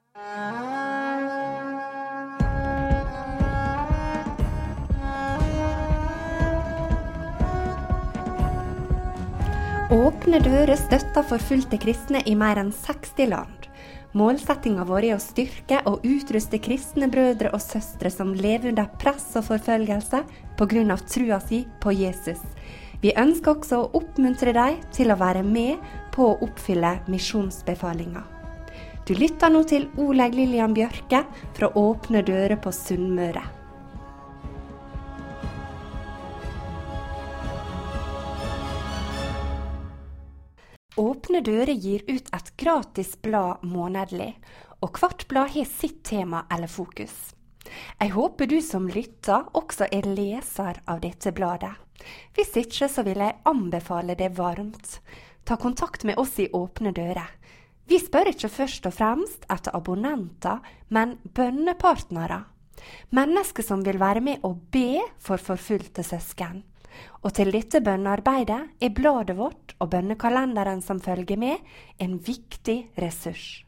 Åpne dører støtter forfulgte kristne i mer enn 60 land. Målsettingen vår er å styrke og utruste kristne brødre og søstre som lever under press og forfølgelse på grunn av trua si på Jesus. Vi ønsker også å oppmuntre deg til å være med på å oppfylle misjonsbefalinga. Du lytter nå til Oleg Lillian Bjørke fra Åpne dører på Sunnmøre. Åpne dører gir ut et gratis blad månedlig, og hvert blad har sitt tema eller fokus. Jeg håper du som lytter også er leser av dette bladet. Hvis ikke så vil jeg anbefale det varmt. Ta kontakt med oss i Åpne dører. Vi spør ikke først og fremst etter abonnenter, men bønnepartnere. Mennesker som vil være med og be for forfulgte søsken. Og til dette bønnearbeidet er bladet vårt og bønnekalenderen som følger med en viktig ressurs.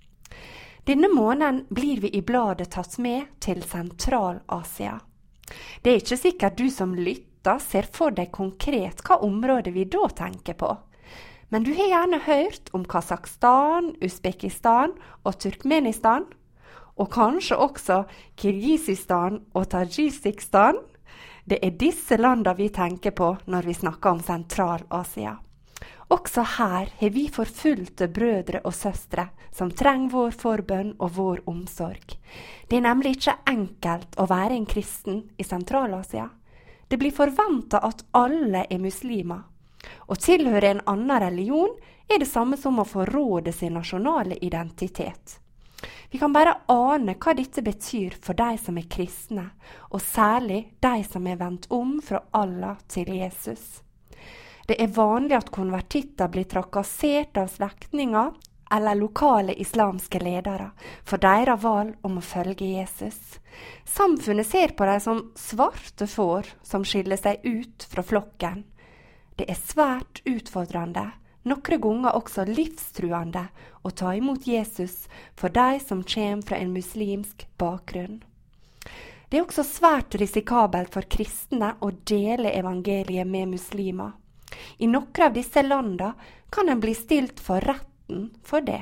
Denne måneden blir vi i bladet tatt med til Sentral-Asia. Det er ikke sikkert du som lytter ser for deg konkret hva område vi da tenker på. Men du har gjerne hørt om Kazakhstan, Uzbekistan og Turkmenistan, og kanskje også Kirgisistan og Tajikistan. Det er disse landene vi tenker på når vi snakker om Sentral-Asia. Også her har vi forfulgte brødre og søstre som trenger vår forbønn og vår omsorg. Det er nemlig ikke enkelt å være en kristen i Sentral-Asia. Det blir forventet at alle er muslimer. Å tilhøre en annen religion er det samme som å forråde sin nasjonale identitet. Vi kan bare ane hva dette betyr for de som er kristne, og særlig de som er vendt om fra Allah til Jesus. Det er vanlig at konvertitter blir trakassert av slektninger eller lokale islamske ledere for deres valg om å følge Jesus. Samfunnet ser på dem som svarte får som skiller seg ut fra flokken. Det er svært utfordrende, noen ganger også livstruende, å ta imot Jesus for de som kommer fra en muslimsk bakgrunn. Det er også svært risikabelt for kristne å dele evangeliet med muslimer. I noen av disse landene kan en bli stilt for retten for det.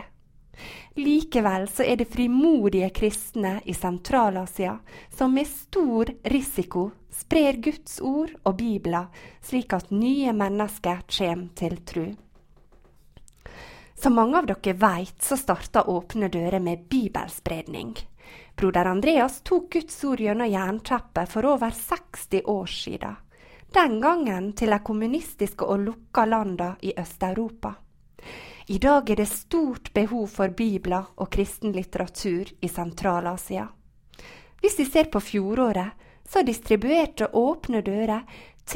Likevel så er det frimodige kristne i Sentral-Asia som med stor risiko sprer Guds ord og Bibelen slik at nye mennesker kommer til tro. Som mange av dere vet, så startet Åpne dører med bibelspredning. Broder Andreas tok Guds ord gjennom jernteppet for over 60 år siden. Den gangen til de kommunistiske og lukka landene i Øst-Europa. I dag er det stort behov for bibler og kristen litteratur i Sentral-Asia. Hvis vi ser på fjoråret, så distribuerte Åpne dører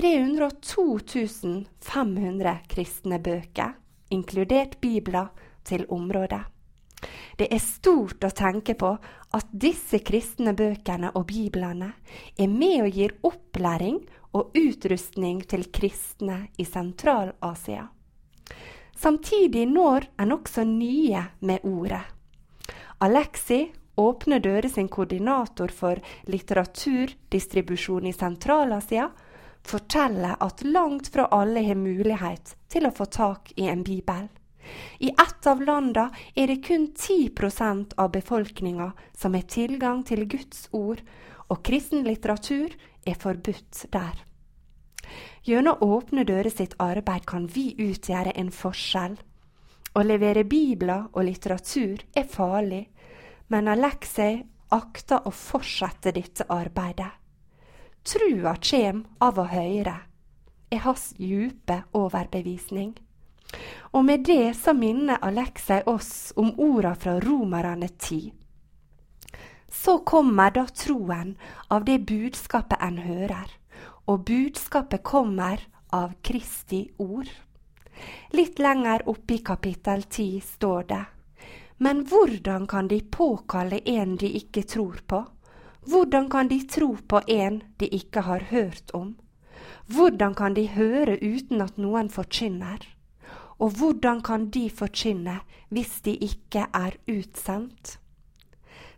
302 500 kristne bøker, inkludert bibler til området. Det er stort å tenke på at disse kristne bøkene og biblene er med og gir opplæring og utrustning til kristne i Sentral-Asia. Samtidig når en også nye med ordet. Alexi, Åpne dører sin koordinator for litteraturdistribusjon i Sentral-Asia, forteller at langt fra alle har mulighet til å få tak i en bibel. I ett av landene er det kun 10% av befolkningen som har tilgang til Guds ord, og kristen litteratur er forbudt der. Gjennom Åpne dører sitt arbeid kan vi utgjøre en forskjell. Å levere bibler og litteratur er farlig, men Alexei akter å fortsette dette arbeidet. Trua kjem av å høre, er hans djupe overbevisning. Og med det så minner Alexei oss om orda fra Romerne 10. Så kommer da troen av det budskapet en hører, og budskapet kommer av Kristi ord. Litt lenger oppe i kapittel 10 står det: Men hvordan kan de påkalle en de ikke tror på? Hvordan kan de tro på en de ikke har hørt om? Hvordan kan de høre uten at noen forkynner? Og hvordan kan de forkynne hvis de ikke er utsendt?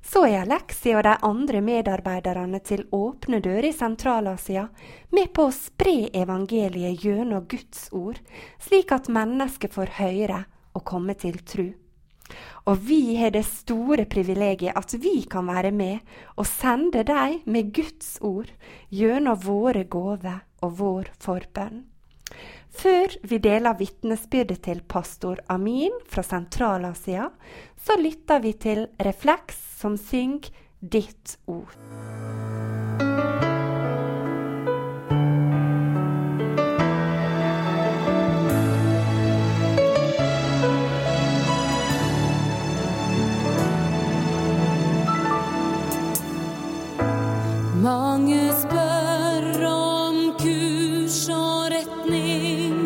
Så Alexi og de andre medarbeiderne til Åpne dører i Sentral-Asia med på å spre evangeliet gjennom Guds ord, slik at mennesker får høre og komme til tro. Og vi har det store privilegiet at vi kan være med og sende deg med Guds ord gjennom våre gaver og vår forbønn. Før vi deler vitnesbyrdet til pastor Amin fra Sentral-Asia, så lytter vi til Refleks som synger ditt ord. Mange spør om kurs og retning.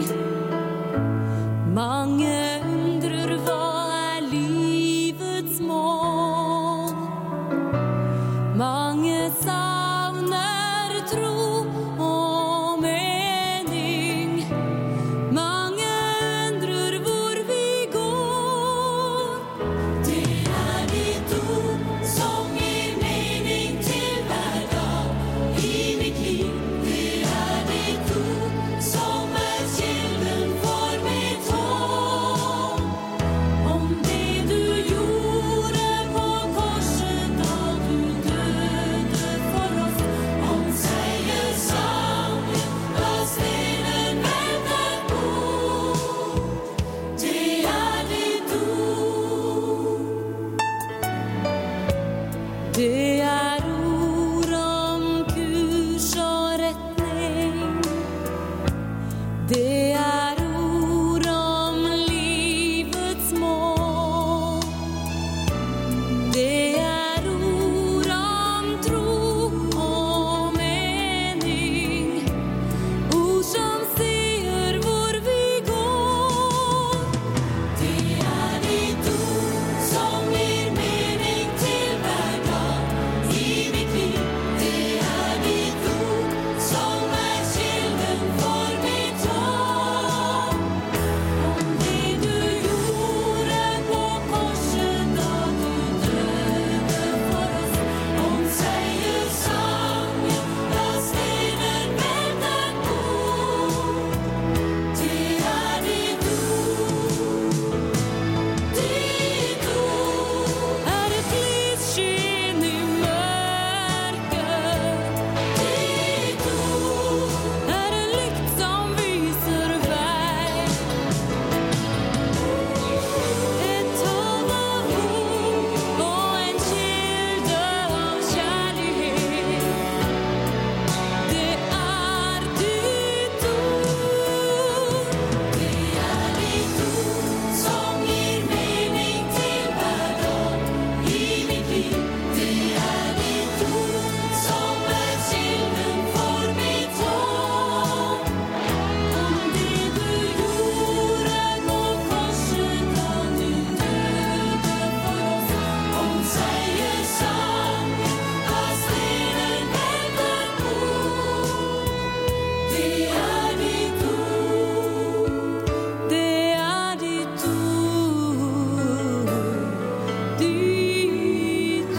Mange undrer hva livets mål. Mange savner tro og mening. Mange undrer hvor vi går. Det ditt ord som gir mening til hver dag i mitt liv. Det ditt ord som kilden for mitt håp. Om det du gjorde på korset da du døde for oss. Om seiersangen da stenen ventet bort. Det ditt ord. Det ord om kurs og retning. Det ord om livets mål. Det ord om tro og mening. Ord som sier hvor vi går. Det ditt ord som gir mening til hver dag i mitt liv. Det ditt ord som kilden for mitt håp. Om det du gjorde på korset da du døde for oss. Om seiersangen da stenen ventet bort. Det ditt ord. Ditt ord et lysskinn i mørket. Ditt ord en lykt som viser vei. Et hav av håp og en kilde av kjærlighet. Det ditt ord. Det ditt ord som gir mening til hver dag i mitt liv. Det ditt ord som kilden for mitt håp. Om det du gjorde på korset da du døde for oss. Om seiersangen da stenen ventet bort. Det ditt ord. Det ditt ord. Ditt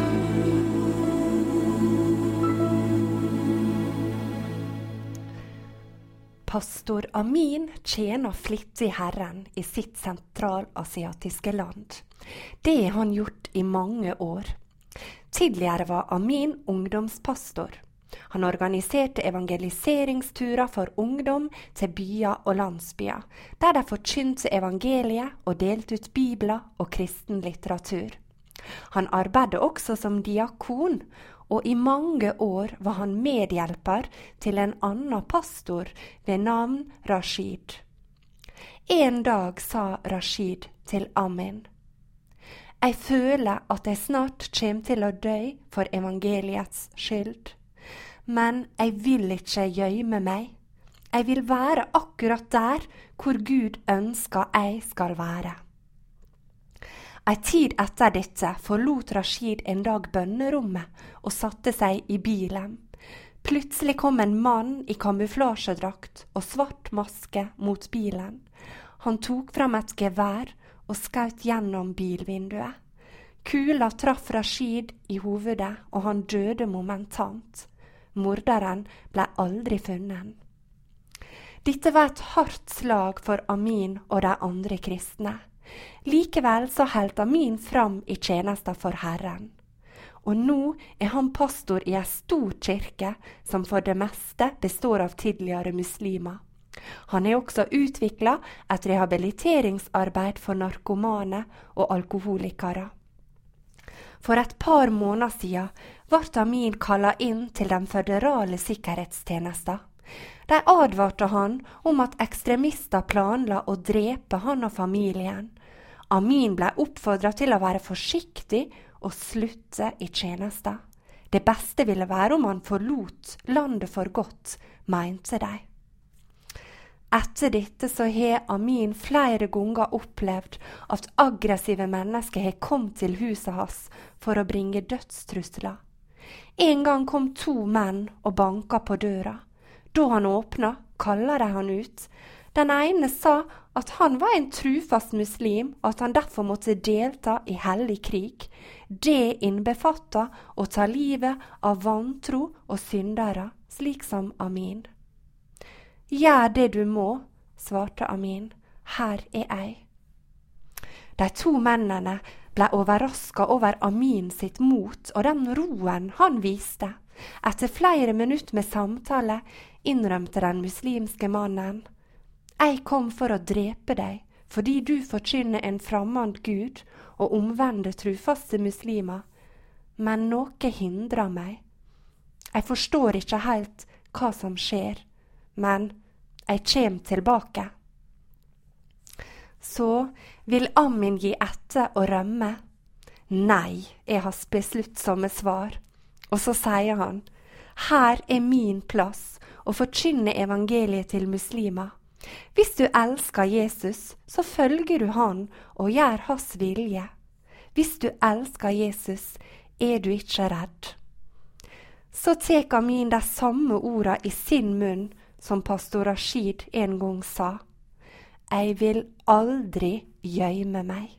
Pastor Amin tjener flittig Herren i sitt sentralasiatiske land. Det har han gjort i mange år. Tidligere var Amin ungdomspastor. Han organiserte evangeliseringsturer for ungdom til byer og landsbyer, der de forkynte evangeliet og delte ut bibler og kristen litteratur. Han arbeidet også som diakon, og i mange år var han medhjelper til en annen pastor ved navn Rashid. En dag sa Rashid til Amin: «Jeg føler at jeg snart kommer til å dø for evangeliets skyld. Men jeg vil ikke gjemme meg. Jeg vil være akkurat der hvor Gud ønsker jeg skal være.» En tid etter dette forlot Rashid en dag bønnerommet og satte seg i bilen. Plutselig kom en mann i kamuflasjedrakt og svart maske mot bilen. Han tok fram et gevær og skjøt gjennom bilvinduet. Kula traff Rashid i hovedet, og han døde momentant. Morderen ble aldri funnet. Dette var et hardt slag for Amin og de andre kristne. Likevel så holdt Amin fram i tjenesten for Herren. Og nå er han pastor i en stor kirke som for det meste består av tidligere muslimer. Han har også utviklet et rehabiliteringsarbeid for narkomane og alkoholikere. For et par måneder siden ble Amin kallet inn til den føderale sikkerhetstjenesten. De advarte han om at ekstremister planla å drepe han og familien. Amin ble oppfordret til å være forsiktig og slutte i tjenesten. Det beste ville være om han forlot landet for godt, mente de. Etter dette så har Amin flere ganger opplevd at aggressive mennesker har kommet til huset hans for å bringe dødstrusler. En gang kom 2 menn og banket på døra. Da han åpnet, kallet de han ut. Den ene sa at han var en trufast muslim, og at han derfor måtte delta i hellig krig. Det innbefattet å ta livet av vantro og syndere, slik som Amin. «Gjør det du må», svarte Amin. «Her er jeg». De 2 mennene ble overrasket over Amin sitt mot og den roen han viste. Etter flere minutter med samtale innrømte den muslimske mannen: «Jeg kom for å drepe deg, fordi du forkynner en fremmed Gud og omvender trufaste muslimer. Men noe hindrer meg. Jeg forstår ikke helt hva som skjer, men jeg kommer tilbake.» Så vil Amin gi etter og rømme. «Nei», er hans besluttsomme svar. Og så sier han: «Her er min plass å forkynne evangeliet til muslimer. Hvis du elsker Jesus, så følger du han og gjør hans vilje. Hvis du elsker Jesus, er du ikke redd.» Så tek Amin de samme ordene i sin munn som pastor Rashid en gang sa: «Jeg vil aldri gjemme meg.»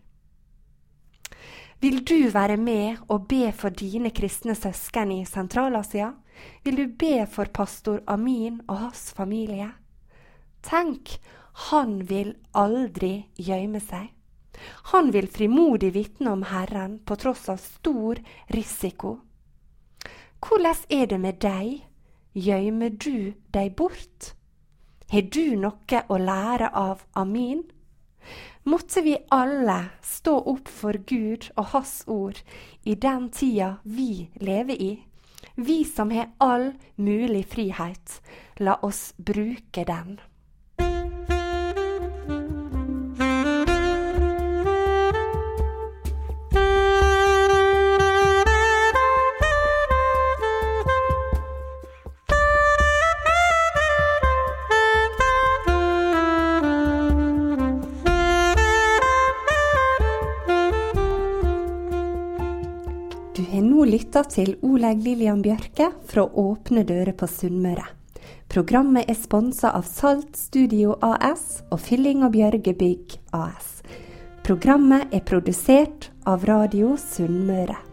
Vil du være med og be for dine kristne søsken i Sentral-Asia? Vil du be for pastor Amin og hans familie? Tenk, han vil aldri gjemme seg. Han vil frimodig vitne om Herren på tross av stor risiko. Hvordan er det med deg? Gjemmer du deg bort? Har du noe å lære av Amin? Måtte vi alle stå opp for Gud og hans ord i den tida vi lever i. Vi som har all mulig frihet, la oss bruke den. Du har nå lyttet til Oleg Lillian Bjørke fra Åpne dører på Sunnmøre. Programmet er sponset av Salt Studio AS og Fylling og Bjørge Bygg AS. Programmet er produsert av Radio Sunnmøre.